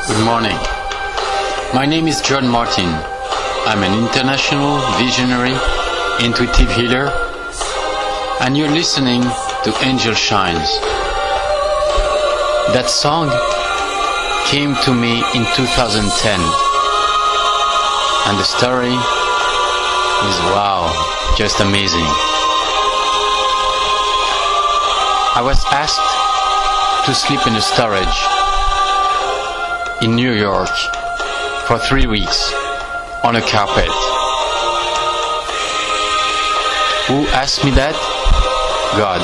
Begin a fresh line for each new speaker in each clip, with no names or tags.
Good morning. My name is John Martin. I'm an international visionary, intuitive healer, and you're listening to Angel Shines. That song came to me in 2010, and the story is wow, just amazing. I was asked to sleep in a storage in New York for 3 weeks on a carpet. Who asked me that? God.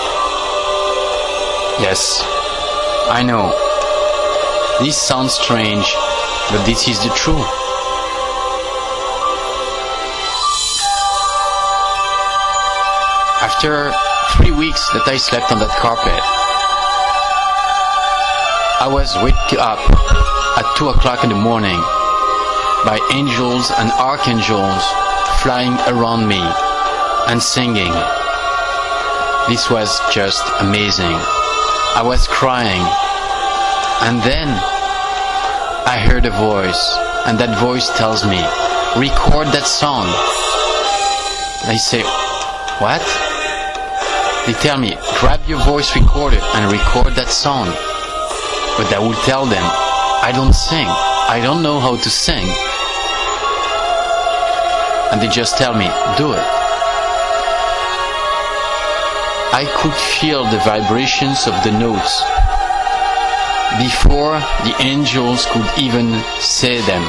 Yes, I know. This sounds strange, but this is the truth. After 3 weeks that I slept on that carpet, I was waked up at 2 o'clock in the morning by angels and archangels flying around me and singing. This was just amazing. I was crying, and then I heard a voice, and that voice tells me, record that song. I say, what? They tell me, grab your voice recorder and record that song. But I will tell them, I don't sing. I don't know how to sing. And they just tell me, do it. I could feel the vibrations of the notes before the angels could even say them.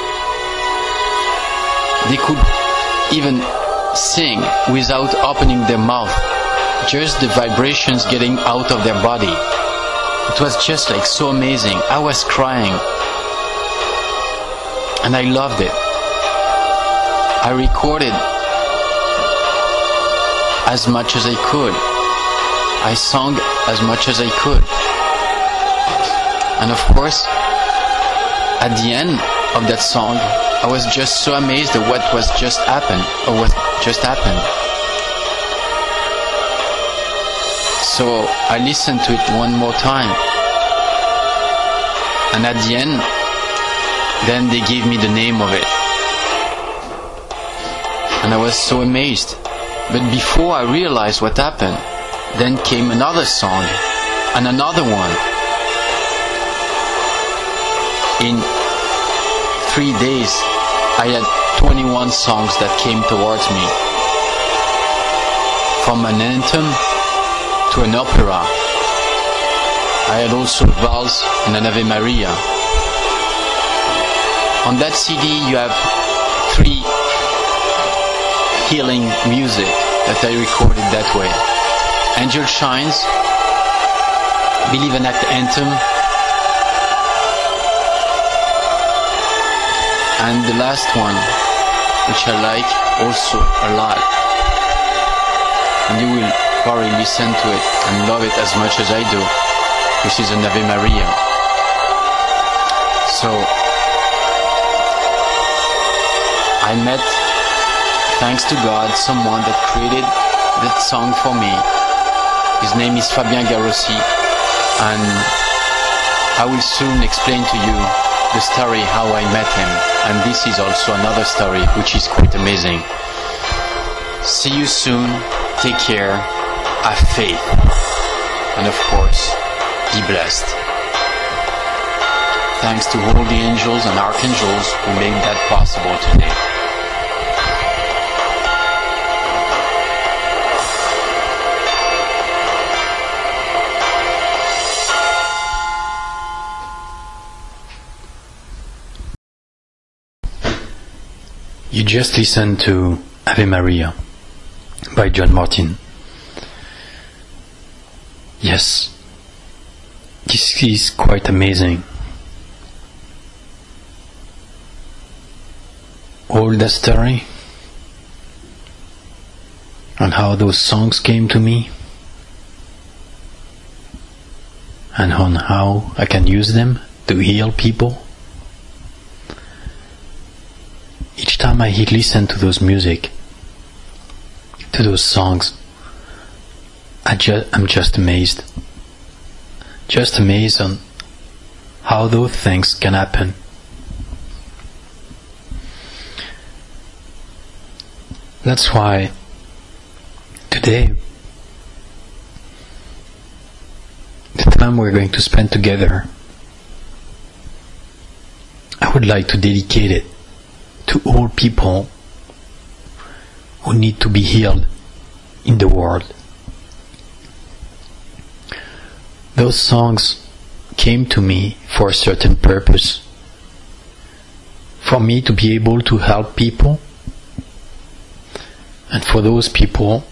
They could even sing without opening their mouth, just the vibrations getting out of their body. It was just like so amazing. I was crying, and I loved it. I recorded as much as I could. I sang as much as I could. And of course, at the end of that song, I was just so amazed at what was just happened, or what just happened. So I listened to it one more time. And at the end, then they gave me the name of it. And I was so amazed. But before I realized what happened, then came another song, and another one. In 3 days, I had 21 songs that came towards me. From an anthem to an opera. I had also a valse and an Ave Maria. On that CD you have 3 healing music that I recorded that way. Angel Shines, Believe and Act Anthem, and the last one, which I like also a lot. And you will probably listen to it and love it as much as I do, which is an Ave Maria. So I met, thanks to God, someone that created that song for me. His name is Fabien Garossi, and I will soon explain to you the story how I met him, and this is also another story which is quite amazing. See you soon, take care, have faith, and of course, be blessed. Thanks to all the angels and archangels who made that possible today. You just listened to Ave Maria by John Martin. Yes, this is quite amazing. All the story and how those songs came to me, and on how I can use them to heal people. Each time I listen to those music, to those songs, I'm just amazed. Just amazed on how those things can happen. That's why today, the time we're going to spend together, I would like to dedicate it to all people who need to be healed in the world. Those songs came to me for a certain purpose, for me to be able to help people, and for those people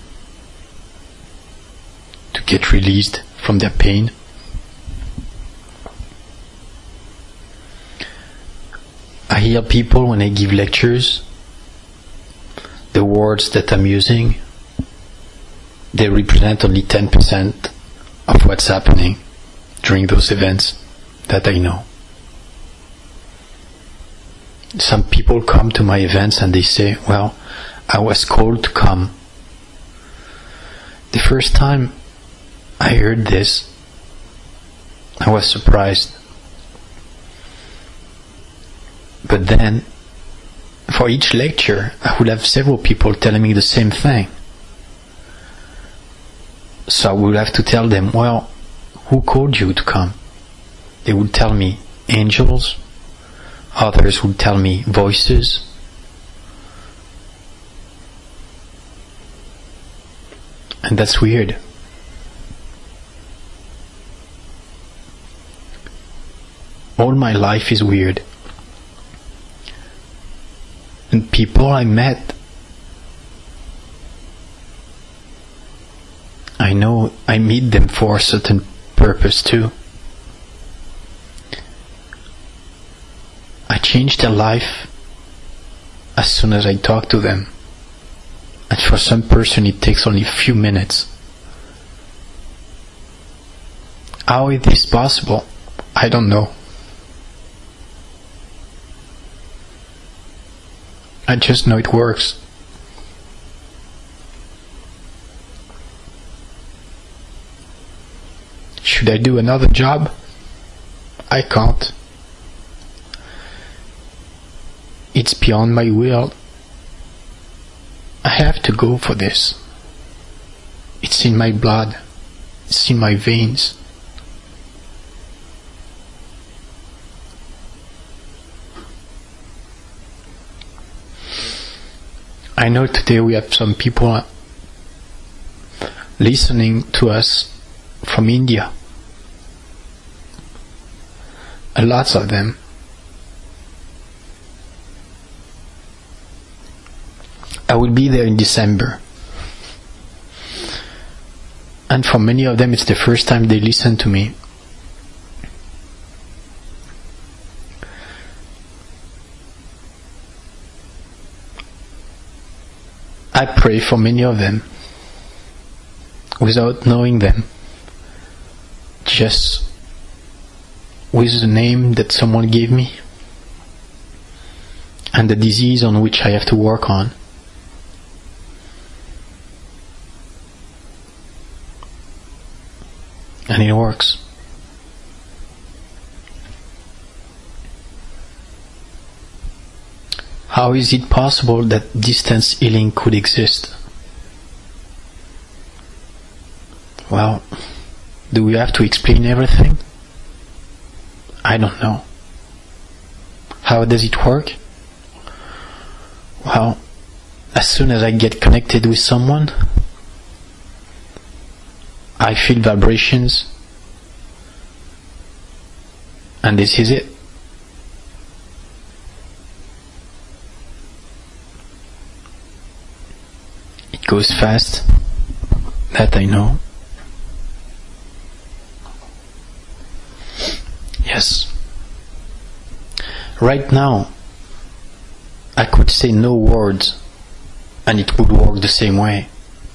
to get released from their pain. I hear people when I give lectures, the words that I'm using, they represent only 10% of what's happening during those events that I know. Some people come to my events and they say, well, I was called to come. The first time I heard this, I was surprised. But then, for each lecture, I would have several people telling me the same thing. So I would have to tell them, well, who called you to come? They would tell me angels, others would tell me voices. And that's weird. All my life is weird. And people I met, I know I meet them for a certain purpose too. I change their life as soon as I talk to them. And for some person it takes only a few minutes. How is this possible? I don't know. I just know it works. Should I do another job? I can't. It's beyond my will. I have to go for this. It's in my blood. It's in my veins. I know today we have some people listening to us from India. Lots of them. I will be there in December. And for many of them it's the first time they listen to me. I pray for many of them without knowing them, just with the name that someone gave me and the disease on which I have to work on. And it works. How is it possible that distance healing could exist? Well, do we have to explain everything? I don't know. How does it work? Well, as soon as I get connected with someone, I feel vibrations, and this is it. It goes fast, that I know. Yes. Right now, I could say no words, and it would work the same way.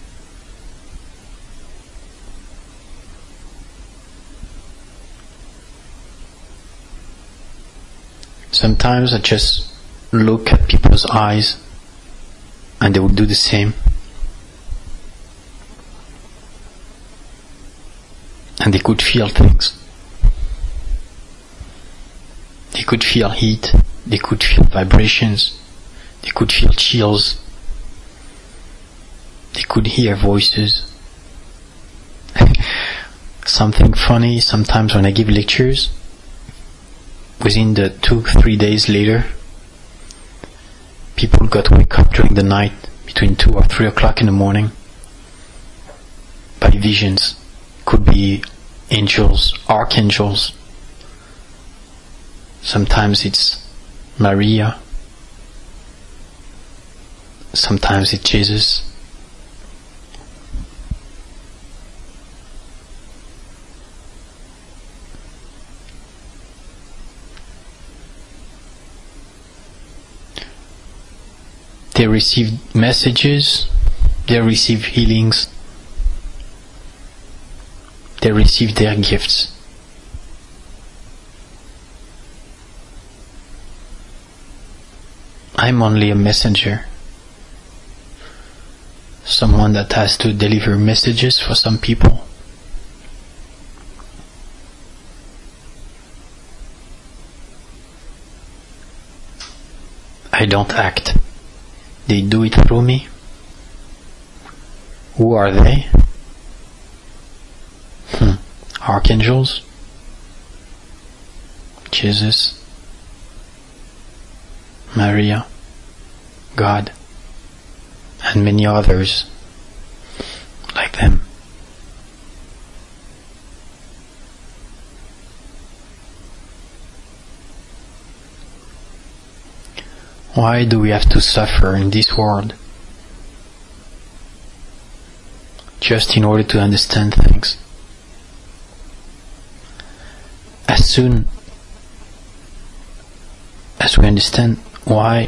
Sometimes I just look at people's eyes and they will do the same. And they could feel things.
could feel heat, they could feel vibrations, they could feel chills, they could hear voices. Something funny, sometimes when I give lectures, within the 2-3 days later, people got wake up during the night between 2 or 3 o'clock in the morning by visions. Could be angels, archangels. Sometimes it's Maria. Sometimes it's Jesus. They receive messages, they receive healings, they receive their gifts. I'm only a messenger, someone that has to deliver messages for some people. I don't act. They do it through me. Who are they? Archangels, Jesus, Maria, God, and many others like them. Why do we have to suffer in this world? Just in order to understand things. As soon as we understand why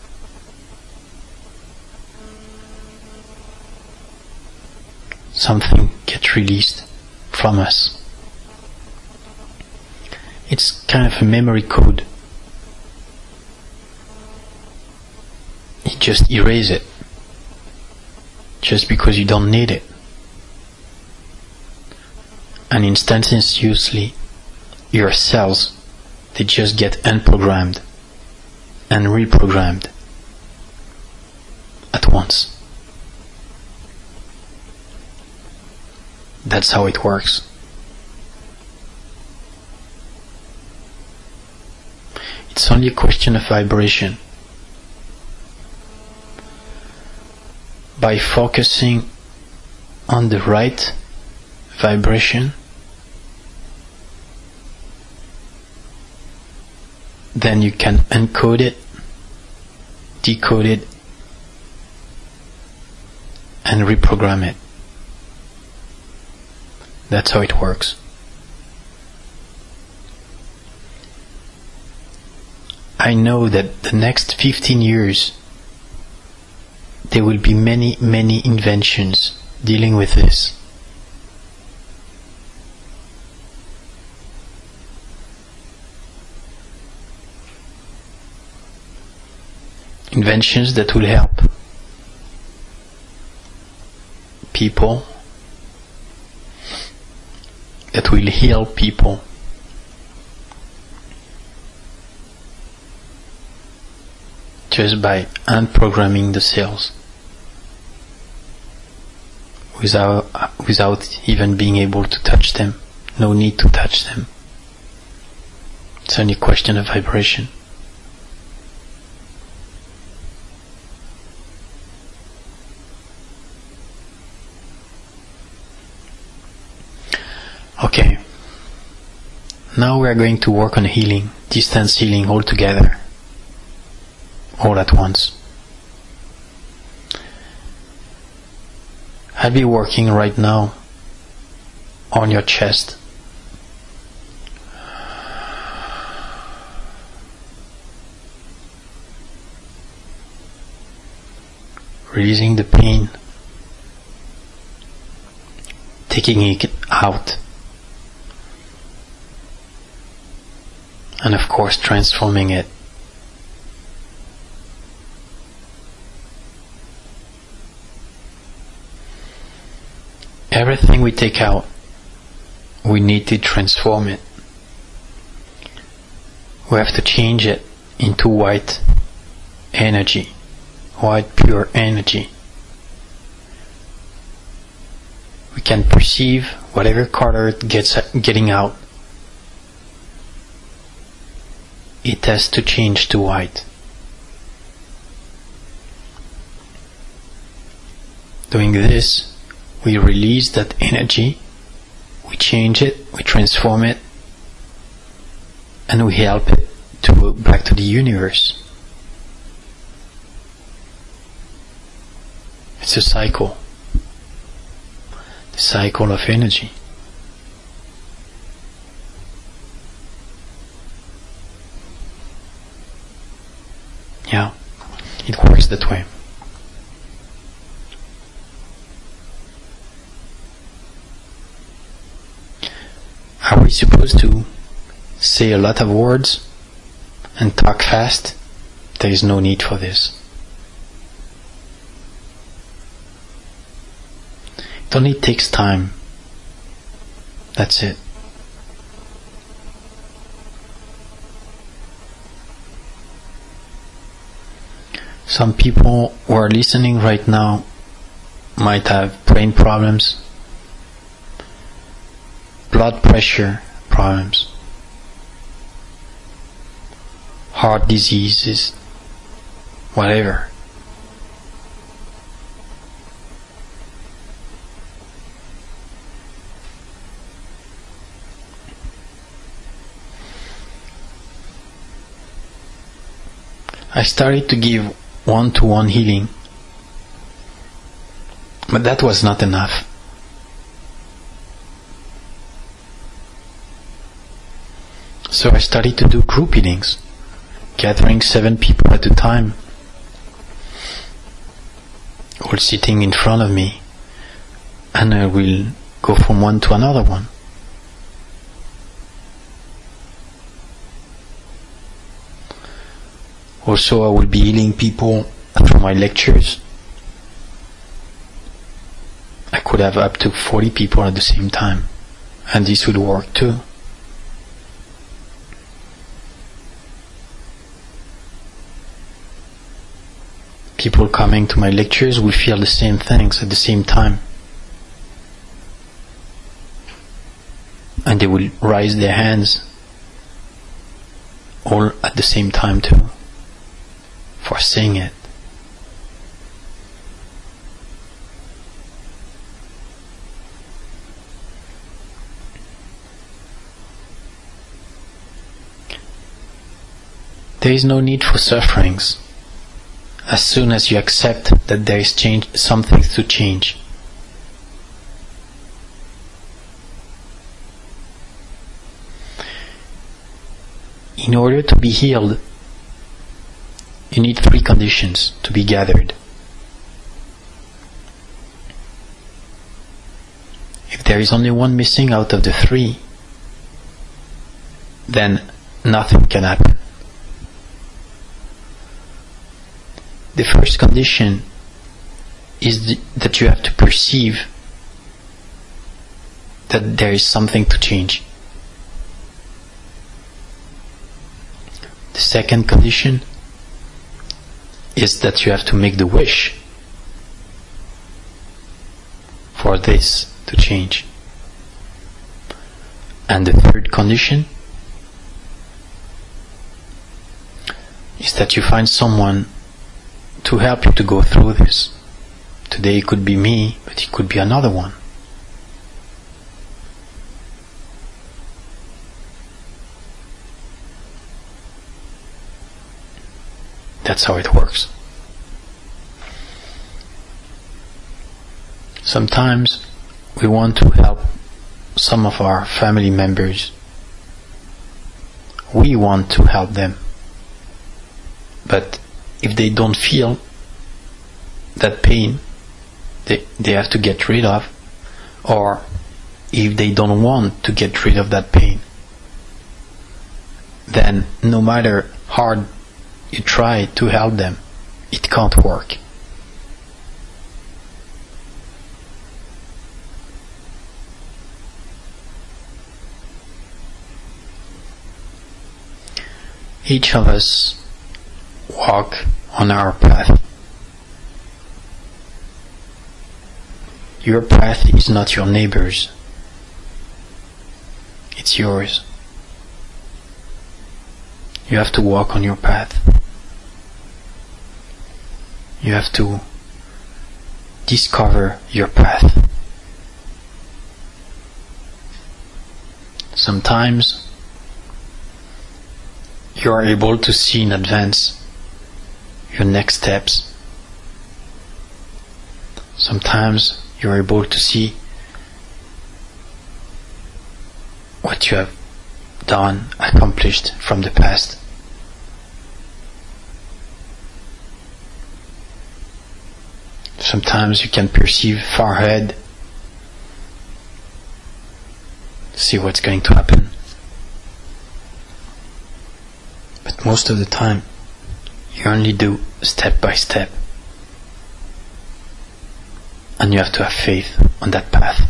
something gets released from us, it's kind of a memory code. You just erase it just because you don't need it, and instantaneously your cells, they just get unprogrammed and reprogrammed at once. That's how it works. It's only a question of vibration. By focusing on the right vibration, then you can encode it, decode it, and reprogram it. That's how it works. I know that the next 15 years there will be many inventions dealing with this. Inventions that will help people, that will heal people, just by unprogramming the cells without even being able to touch them. No need to touch them. It's only a question of vibration. Okay, now we are going to work on healing, distance healing all together, all at once. I'll be working right now on your chest. Releasing the pain, taking it out, and of course transforming it. Everything we take out, we need to transform it. we have to change it into white energy, white pure energy. We can perceive whatever color it getting out. It has to change to white. Doing this, we release that energy, we change it, we transform it, and we help it to go back to the universe. It's a cycle. The cycle of energy. Yeah, it works that way. Are we supposed to say a lot of words and talk fast? There is no need for this. It only takes time. That's it. Some people who are listening right now might have brain problems, blood pressure problems, heart diseases, whatever. I started to give one-to-one healing, but that was not enough. So I started to do group healings, gathering 7 people at a time, all sitting in front of me, and I will go from one to another one. Also, I will be healing people through my lectures. I could have up to 40 people at the same time, and this would work too. People coming to my lectures will feel the same things at the same time, and they will raise their hands all at the same time too, for saying it. There is no need for sufferings as soon as you accept that there is something to change. In order to be healed, you need 3 conditions to be gathered. If there is only one missing out of the 3, then nothing can happen. The first condition is that you have to perceive that there is something to change. The second condition is that you have to make the wish for this to change. And the third condition is that you find someone to help you to go through this. Today it could be me, but it could be another one. That's how it works. Sometimes we want to help some of our family members. We want to help them. But if they don't feel that pain they have to get rid of, or if they don't want to get rid of that pain, then no matter hard you try to help them, it can't work. Each of us walk on our path. Your path is not your neighbor's. It's yours. You have to walk on your path. You have to discover your path. Sometimes you are able to see in advance your next steps. Sometimes you are able to see what you have done, accomplished from the past. Sometimes you can perceive far ahead, see what's going to happen. But most of the time, you only do step by step. And you have to have faith on that path.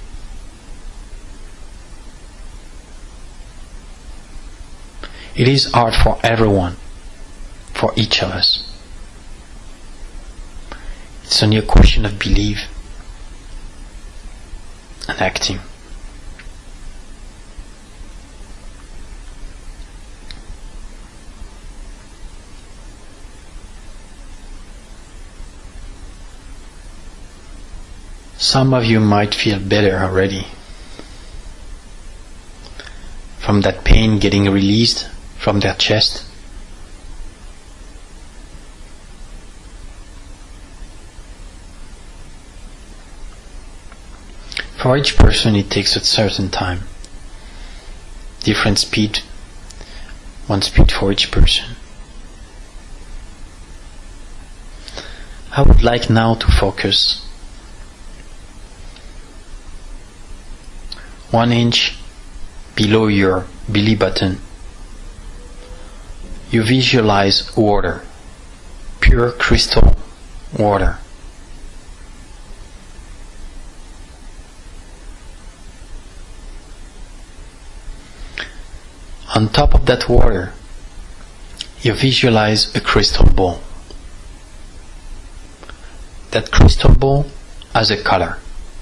It is hard for everyone, for each of us. It's only a question of belief and acting. Some of you might feel better already from that pain getting released from their chest. For each person it takes a certain time. Different speed, one speed for each person. I would like now to focus 1 inch below your belly button. You visualize water, pure crystal water. On top of that water, you visualize a crystal ball. That crystal ball has a color.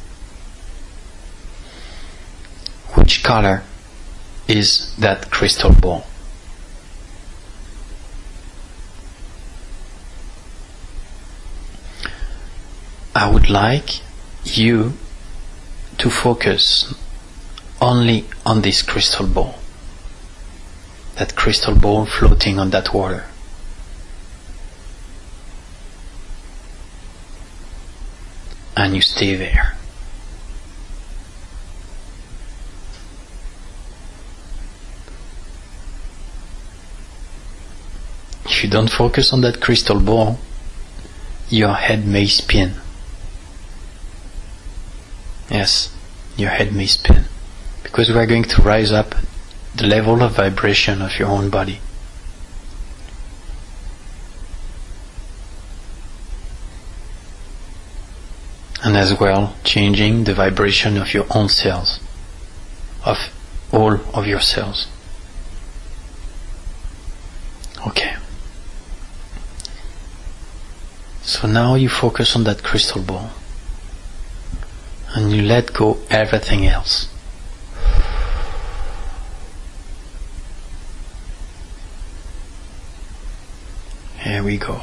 Which color is that crystal ball? I would like you to focus only on this crystal ball. That crystal ball floating on that water. And you stay there. If you don't focus on that crystal ball, your head may spin. Yes, your head may spin. Because we are going to rise up the level of vibration of your own body. And as well, changing the vibration of your own cells, of all of your cells. Okay. So now you focus on that crystal ball. And you let go everything else. Here we go.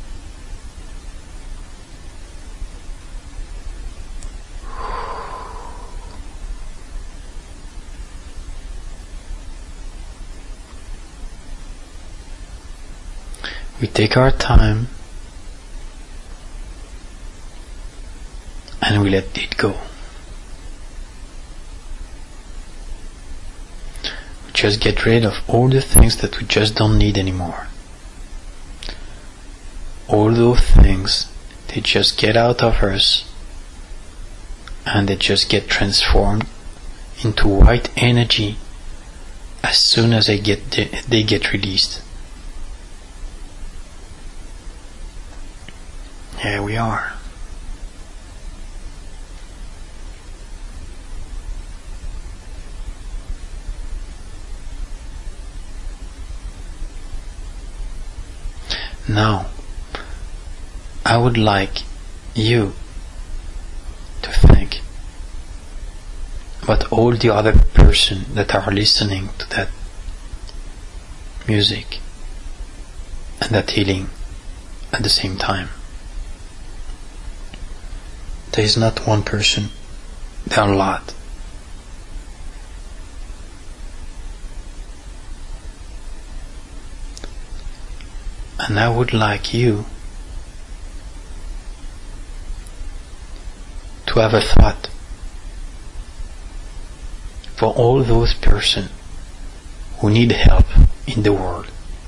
We take our time and we let it go. We just get rid of all the things that we just don't need anymore. All those things, they just get out of us and they just get transformed into white energy as soon as they get released. Here we are. Now, I would like you to think about all the other person that are listening to that music and that healing at the same time. There is not one person, there are a lot. And I would like you to have a thought for all those persons who need help in the world.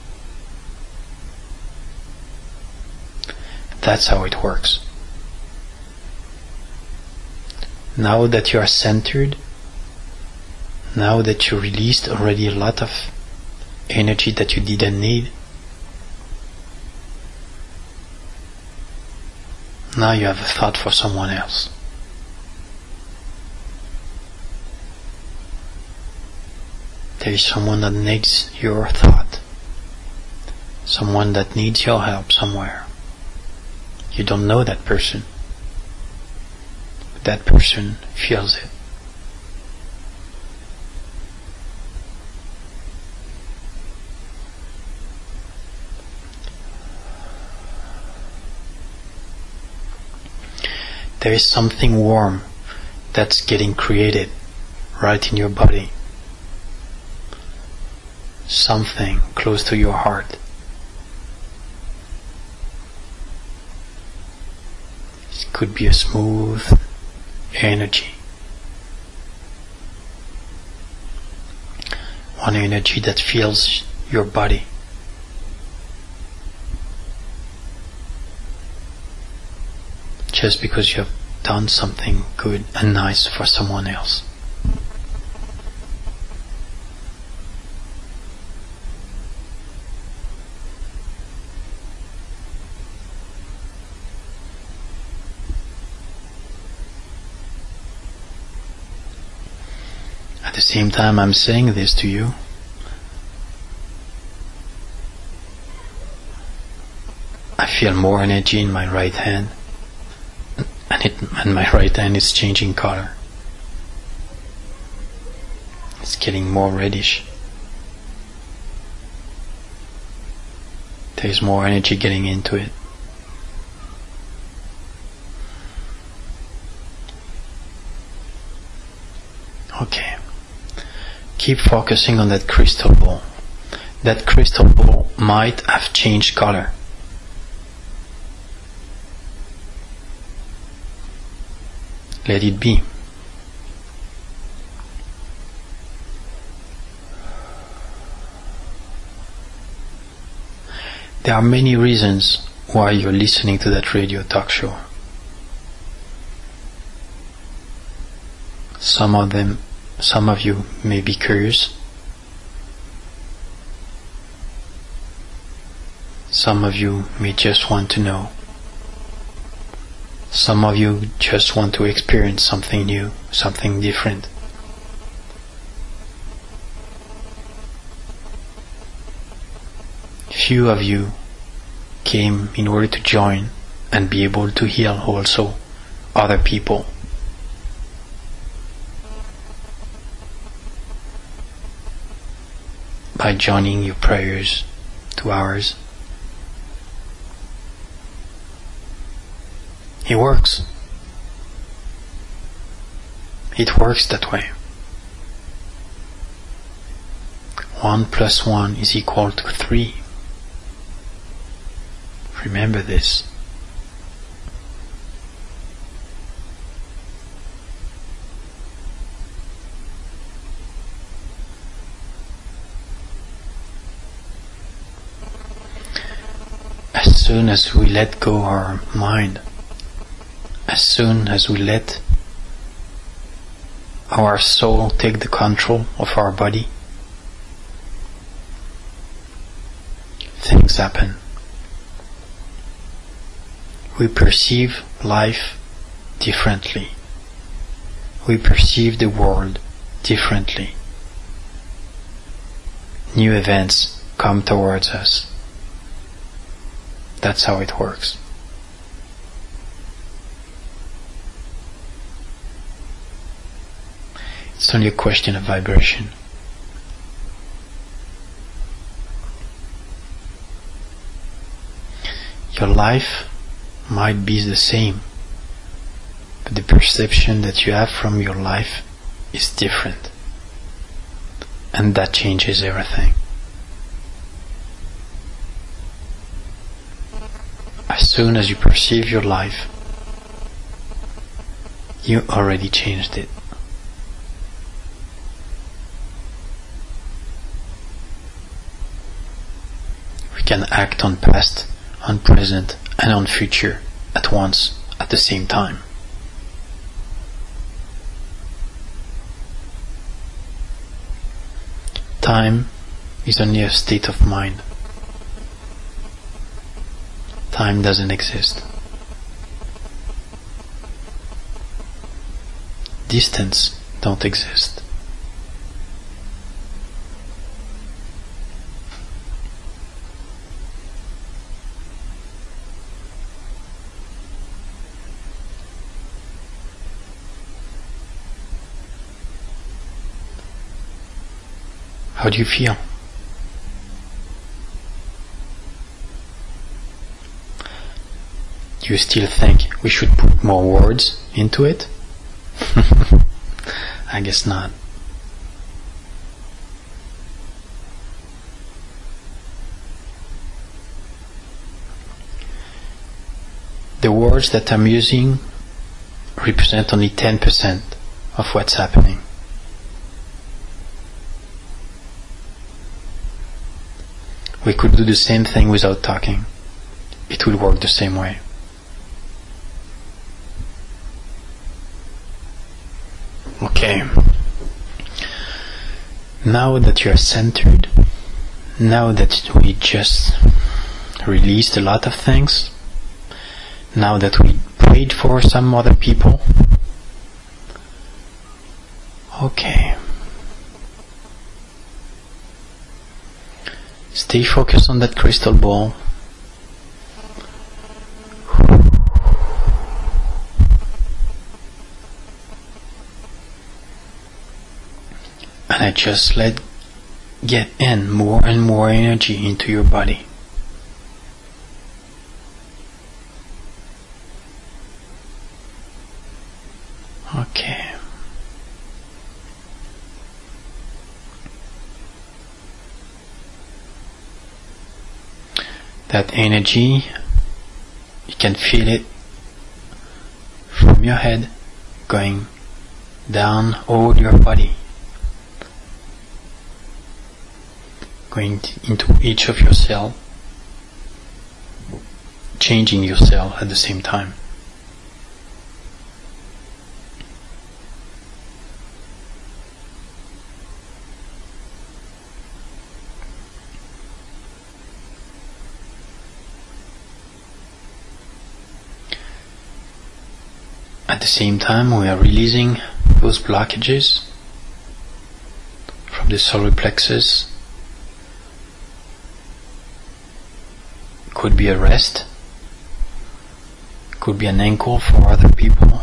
That's how it works. Now that you are centered, now that you released already a lot of energy that you didn't need, now you have a thought for someone else. There is someone that needs your thought, someone that needs your help somewhere. You don't know that person, but that person feels it. There is something warm that's getting created right in your body. Something close to your heart. It could be a smooth energy. One energy that fills your body. Just because you have done something good and nice for someone else. At the same time I'm saying this to you, I feel more energy in my right hand, and my right hand is changing color. It's getting more reddish. There's more energy getting into it. Okay. Keep focusing on that crystal ball. That crystal ball might have changed color. Let it be. There are many reasons why you're listening to that radio talk show. Some of you may be curious. Some of you may just want to know. Some of you just want to experience something new, something different. Few of you came in order to join and be able to heal also other people. By joining your prayers to ours. It works. It works that way. 1 + 1 is equal to 3. Remember this. As soon as we let go our mind, as soon as we let our soul take the control of our body, things happen. We perceive life differently. We perceive the world differently. New events come towards us. That's how it works. It's only a question of vibration. Your life might be the same, but the perception that you have from your life is different. And that changes everything. As soon as you perceive your life, you already changed it. We can act on past, on present, and on future at once, at the same time. Time is only a state of mind. Time doesn't exist. Distance don't exist. How do you feel? Do you still think we should put more words into it? I guess not. The words that I'm using represent only 10% of what's happening. We could do the same thing without talking. It would work the same way. Okay. Now that you are centered, now that we just released a lot of things, now that we prayed for some other people, okay. Stay focused on that crystal ball. And I just get in more and more energy into your body. Okay. That energy, you can feel it from your head going down all your body, going into each of your cells, changing your cell at the same time. At the same time, we are releasing those blockages from the solar plexus. Could be a wrist, could be an ankle for other people,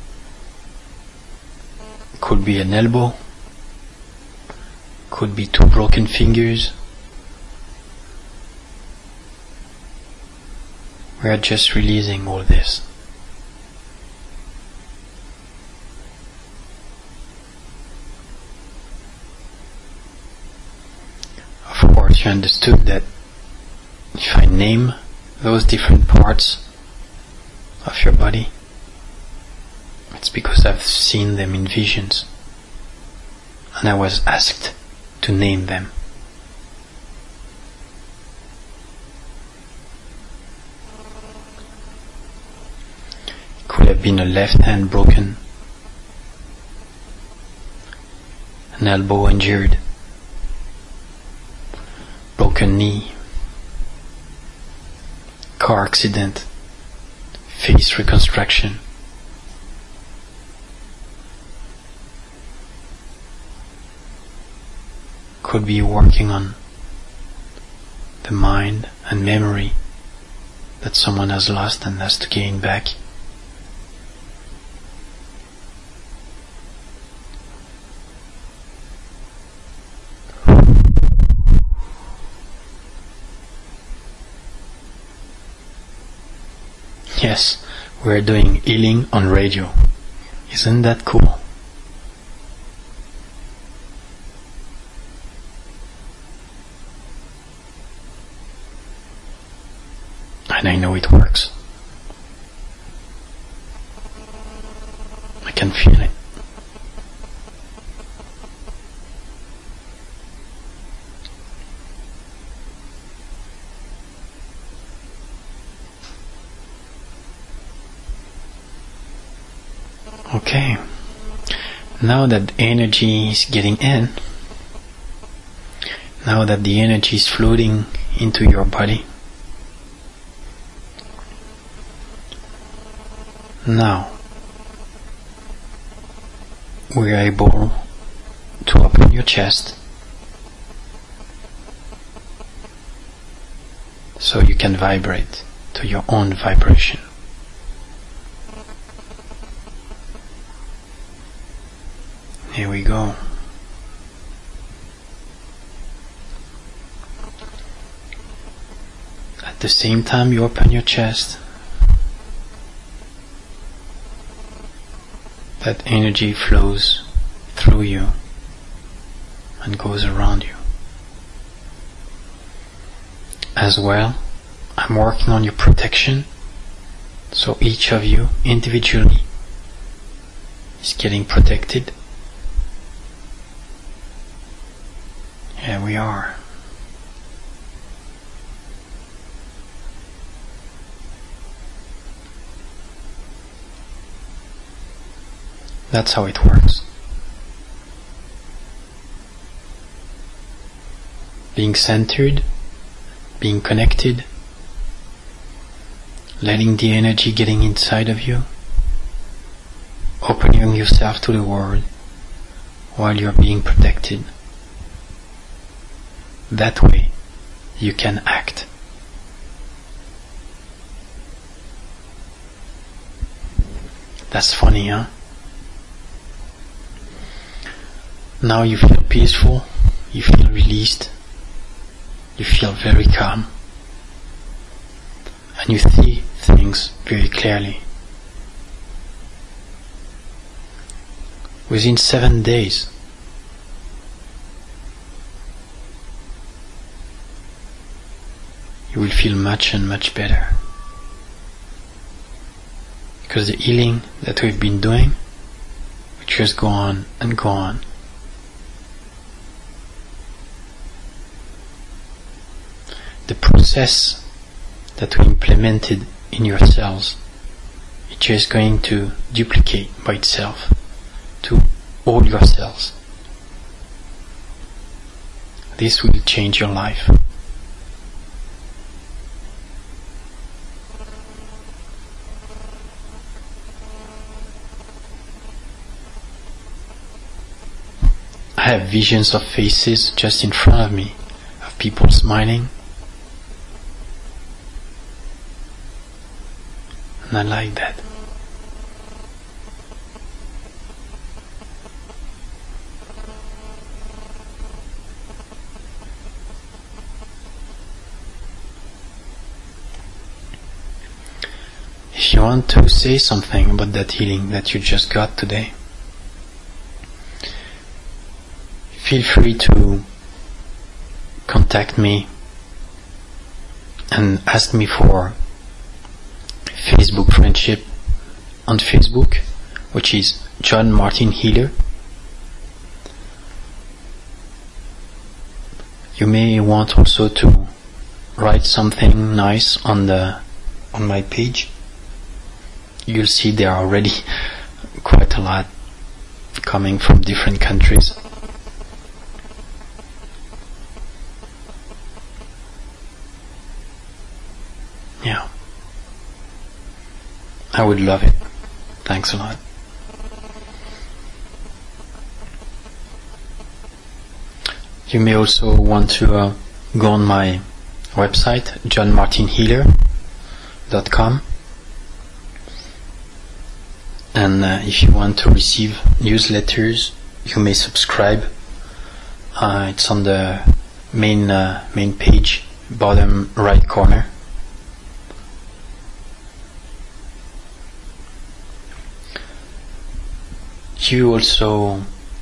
could be an elbow, could be 2 broken fingers. We are just releasing all this. Of course, you understood that if I name those different parts of your body, it's because I've seen them in visions and I was asked to name them. It could have been a left hand broken, an elbow injured, broken knee, car accident, face reconstruction. Could be working on the mind and memory that someone has lost and has to gain back. Yes, we're doing healing on radio. Isn't that cool? And I know it works. I can feel it. Okay, now that energy is getting in, now that the energy is floating into your body, now we are able to open your chest so you can vibrate to your own vibration. Here we go. At the same time you open your chest, that energy flows through you and goes around you. As well, I'm working on your protection, so each of you individually is getting protected. Here we are. That's how it works. Being centered, being connected, letting the energy getting inside of you, opening yourself to the world while you're being protected. That way you can act. That's funny, huh? Now you feel peaceful, you feel released, you feel very calm, and you see things very clearly. Within 7 days, you will feel much and much better. Because the healing that we've been doing will just go on and go on. The process that we implemented in your cells is just going to duplicate by itself to all your cells. This will change your life. I have visions of faces just in front of me, of people smiling. And I like that. If you want to say something about that healing that you just got today, feel free to contact me and ask me for Facebook friendship on Facebook, which is John Martin Healer. You may want also to write something nice on my page. You'll see there are already quite a lot coming from different countries. Yeah. I would love it. Thanks a lot. You may also want to go on my website, John Martin Healer, www.angelsandarchangels.com. And if you want to receive newsletters, you may subscribe. It's on the main page, bottom right corner. You also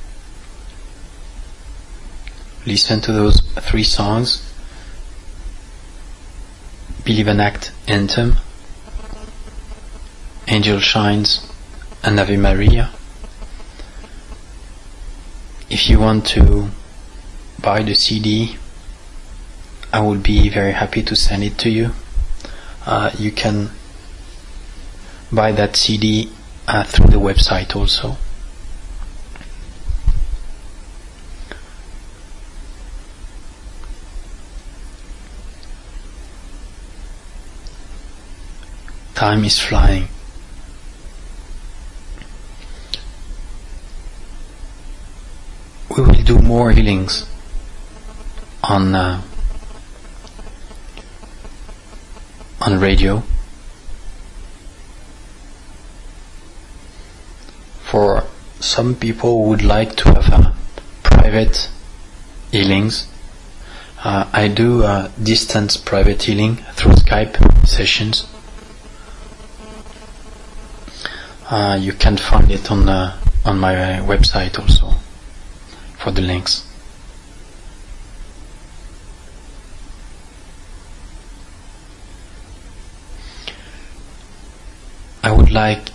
listen to those 3 songs: Believe and Act Anthem, Angel Shines, and Ave Maria. If you want to buy the CD, I would be very happy to send it to you. You can buy that CD through the website also. Time is flying. We will do more healings on radio. For some people who would like to have private healings, I do distance private healing through Skype sessions. You can find it on my website also for the links. I would like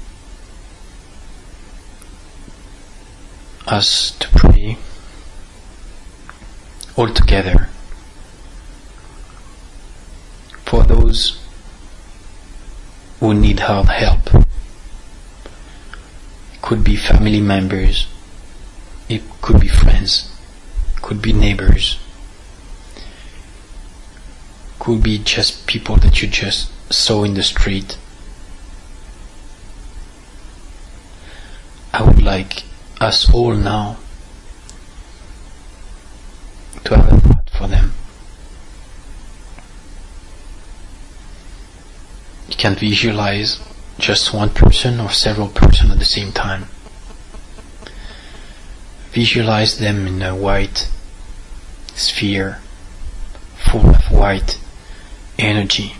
us to pray all together for those who need our help. It could be family members, it could be friends, it could be neighbors, it could be just people that you just saw in the street. I would like us all now to have a thought for them. You can visualize just one person or several persons at the same time. Visualize them in a white sphere full of white energy.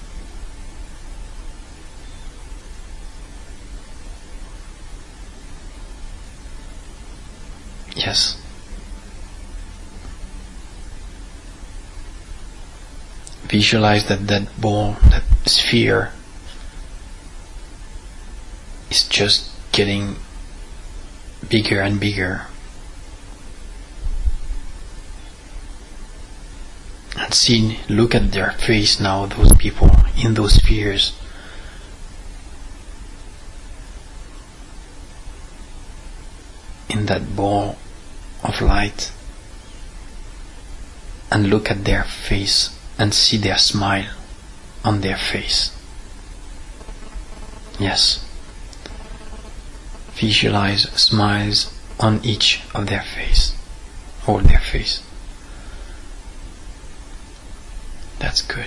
Yes. Visualize that ball, that sphere is just getting bigger and bigger. And look at their face now, those people in those spheres. In that ball of light, and look at their face and see their smile on their face. Yes. Visualize smiles on each of their face, or their face. That's good.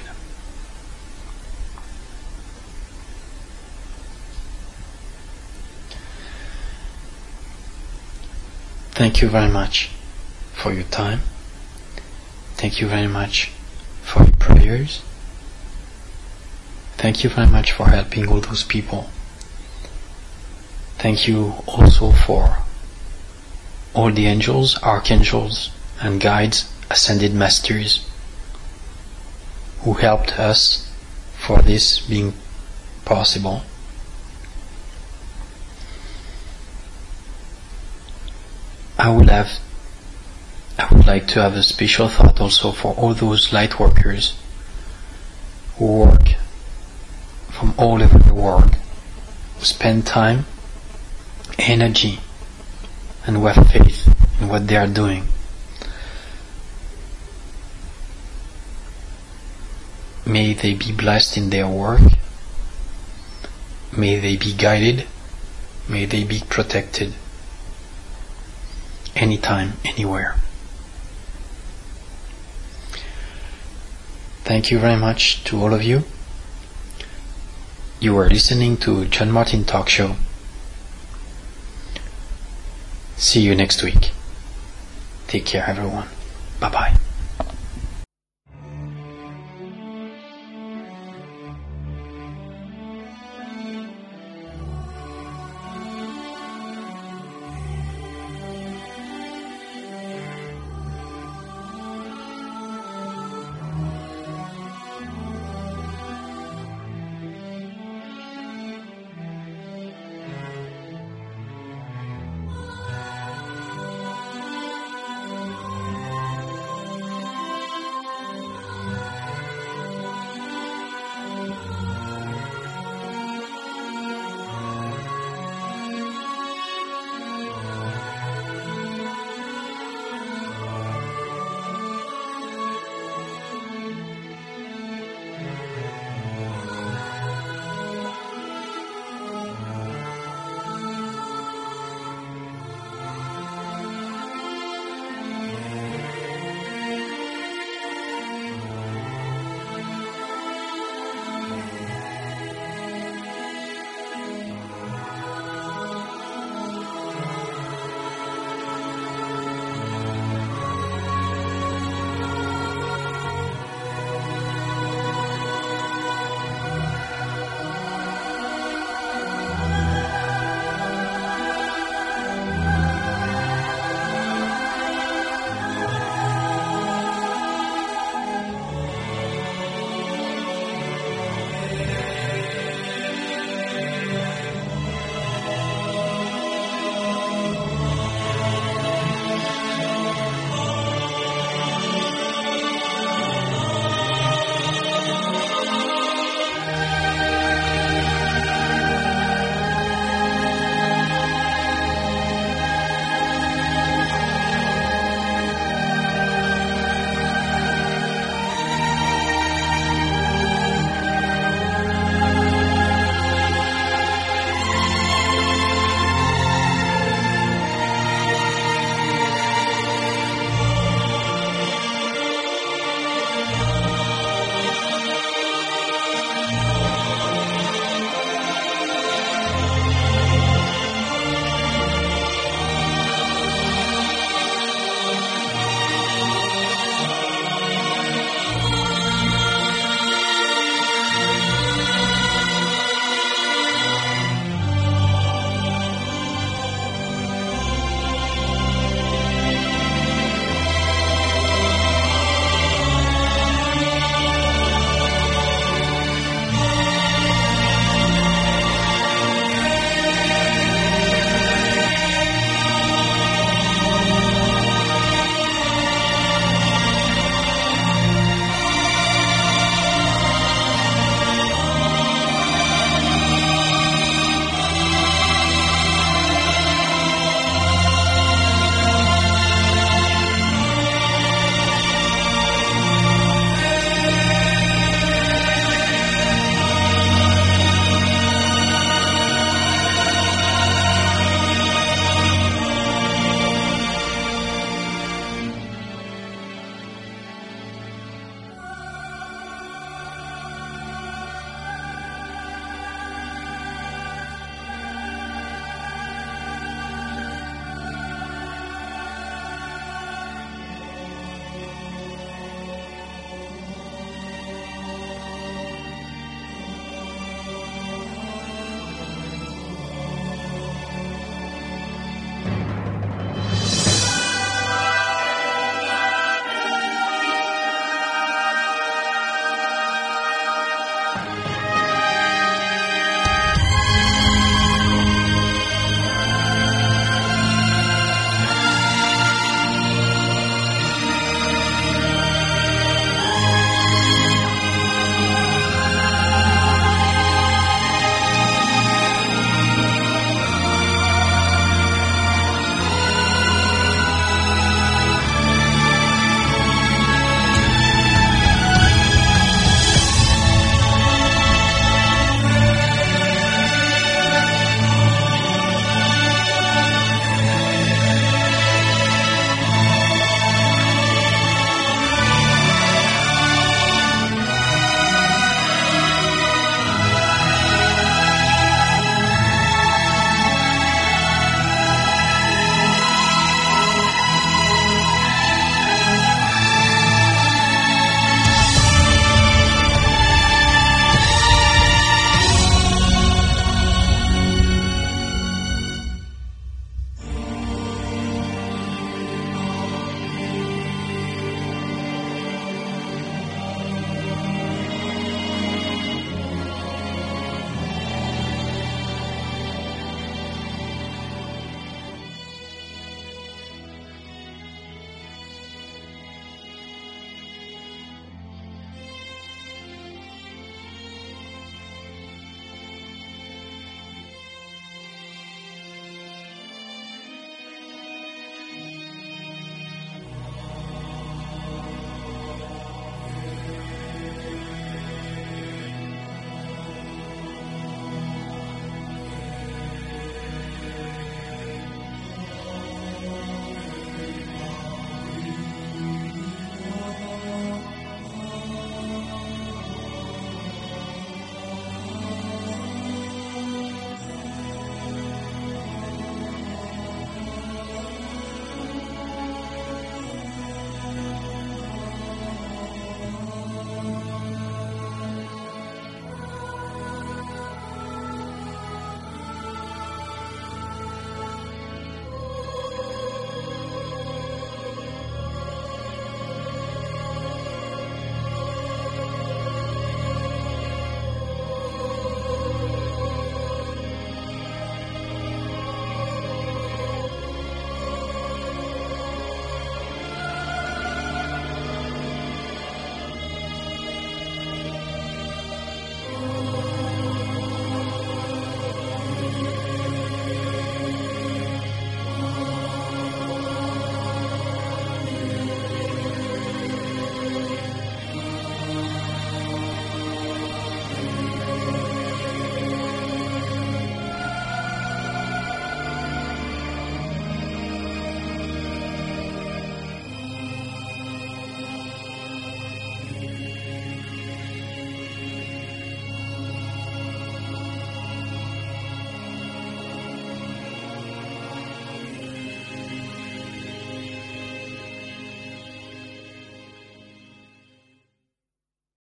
Thank you very much for your time. Thank you very much for your prayers. Thank you very much for helping all those people. Thank you also for all the angels, archangels, and guides, ascended masters who helped us for this being possible. I would like to have a special thought also for all those light workers who work from all over the world, who spend time, energy, and who have faith in what they are doing. May they be blessed in their work. May they be guided. May they be protected. Anytime, anywhere. Thank you very much to all of you. You are listening to John Martin Talk Show. See you next week. Take care, everyone. Bye-bye.